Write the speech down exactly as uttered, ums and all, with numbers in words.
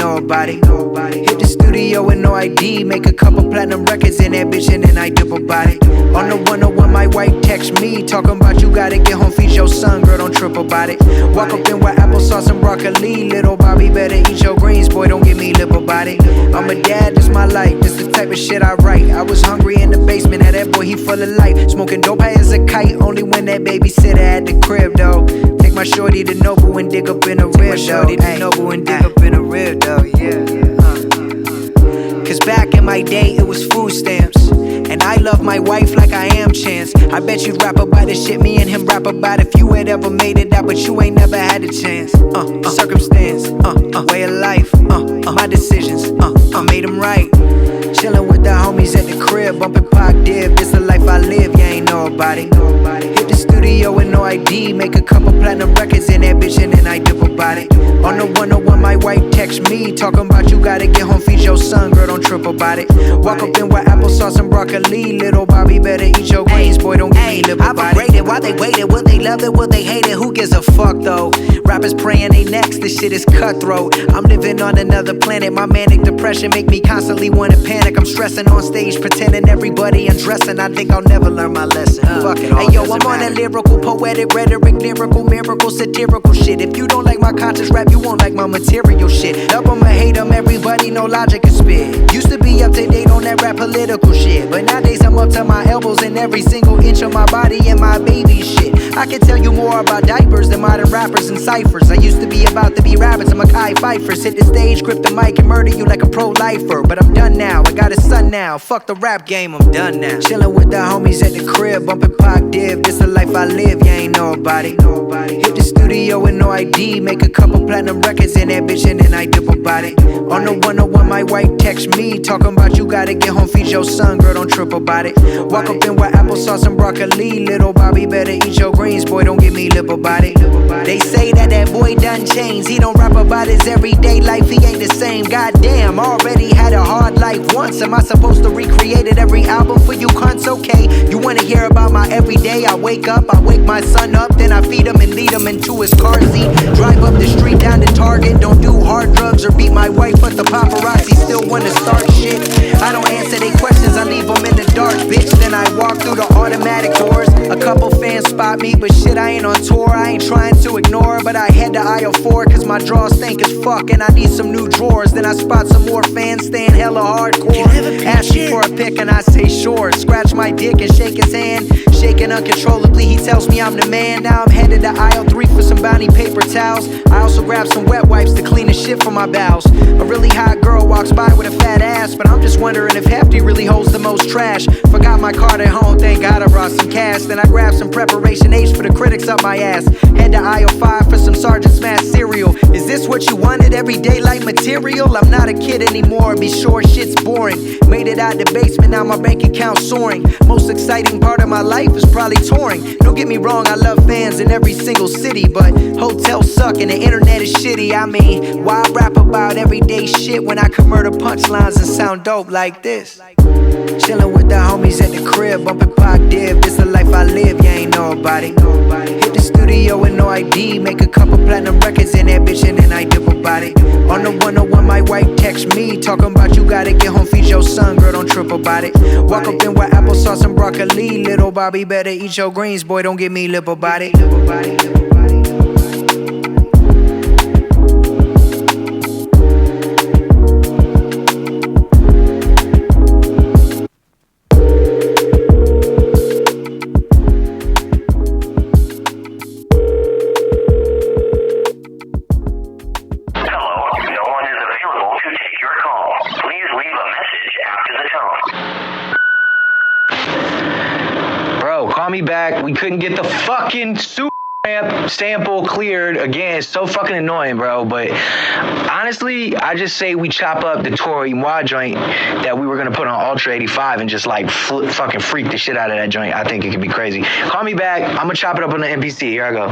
know about it. Hit the studio with no I D, make a couple platinum records in that bitch and then I dip about it. On the one oh one, my wife text me, talking about you gotta get home, feed your son, girl, don't trip about it. Walk up in with applesauce and broccoli, little Bobby better eat your greens, boy, don't get me lip about it. I'm a dad, this my life, this the type of shit I write. I was hungry in the basement, had that boy, he full of life. Smoking dope high as a kite, only when that babysitter at the crib, though. Take my shorty to Noble and dig up in the rib, though. Take my shorty to Noble and dig up in the rib, though, yeah. Cause back in my day, it was food stamps. And I love my wife like I am Chance. I bet you'd rap about the shit me and him rap about if you had ever made it out, but you ain't never had a chance. Uh, uh circumstance, uh, uh, way of life, uh, uh, my decisions, uh, I made them right. Chillin' with the homies at the crib, bumpin' Pac Div. This the life I live, you ain't know about it. Hit the studio with no I D, make a couple platinum records in that bitch and then I dip about it. On the one oh one, my wife text me, talking about you gotta get home, feed your son, girl, don't trip about it. Walk up in with applesauce and broccoli, little Bobby better eat your greens, boy, don't get me lip about it. I've rated, why they waited, will they love it, will they hate it, who gives a fuck though? Rappers praying they next, this shit is cutthroat. I'm living on another planet, my manic depression make me constantly wanna panic. I'm stressing on stage, pretending everybody undressing. I think I'll never learn my lesson. Uh, Fuck it all. Hey yo, I'm on that lyrical, poetic, rhetoric, lyrical, miracle, satirical shit. If you don't like my conscious rap, you won't like my material shit. Love 'em or hate 'em, everybody know logic is spit. Used to be up to date on that rap political shit, but nowadays I'm up to my elbows in every single inch of my body and my baby shit. I can tell you more about diapers than modern rappers and ciphers. I used to be about to be rabbits and Mackay Pfeiffers. Hit the stage, grip the mic and murder you like a pro-lifer. But I'm done now, I got a son now. Fuck the rap game, I'm done now. Chillin' with the homies at the crib, bumpin' Pac Div. This the life I live, you ain't know about it. Hit the studio with no I D, make a couple platinum records in that bitch and then I dip about it. On the one oh one, my wife text me, talking about you gotta get home, feed your son, girl, don't trip about it. Walk up in with applesauce and broccoli, little Bobby better eat your greens, boy, don't get me lip about it. They say that that boy done changed, he don't rap about his everyday life, he ain't the same. Goddamn, already had a hard life once, am I supposed to recreate it every album for you cunts? Okay, you wanna hear about my everyday? I wake up, I wake my son up, then I feed him and lead him into his car seat. Drive up the street down to Target, don't do hard drugs or beat my wife, but the paparazzi still wanna start shit. I don't answer their questions, I leave them in the dark, bitch. Then I walk through the automatic doors. A couple fans spot me, but shit, I ain't on tour. I ain't trying to ignore, but I head to aisle four, cause my drawers stink as fuck and I need some new drawers. Then I spot some more fans staying hella hardcore. Ask me for a pic and I say sure. Scratch my dick and shake his hand, shaking uncontrollably, he tells me I'm the man. Now I'm headed to aisle three for some bounty paper towels. I also grab some wet wipes to clean the shit from my bowels. A really hot girl walks by with a fat ass, but I'm just wondering if Hefty really holds the most trash. Forgot my card at home, thank God I brought some cash. Then I grabbed some preparation H for the critics up my ass. Head to aisle five for some Sergeant Smash cereal. Is this what you wanted, everyday life material? I'm not a kid anymore, be sure shit's boring. Made it out the basement, now my bank account soaring. Most exciting part of my life is probably touring. Don't get me wrong, I love fans in every single city, but hotels suck and the internet is shitty. I mean, why rap about everyday shit when I can murder punchlines and sound dope like this? Chillin' with the homies at the crib, bumpin' Pac Div. This the life I live, you ain't know about it. Hit the studio with no I D, make a couple platinum records in that bitch and then I dip about it. On the one oh one, my wife text me, talking about you gotta get home, feed your son, girl, don't trip about it. Walk up in with applesauce and broccoli, little Bobby better eat your greens, boy, don't get me lip about it. Call me back. We couldn't get the fucking super ramp sample cleared again. It's so fucking annoying, bro. But honestly, I just say we chop up the Tory Moi joint that we were gonna put on Ultra eighty-five and just like fl- fucking freak the shit out of that joint. I think it could be crazy. Call me back. I'm gonna chop it up on the M P C. Here I go.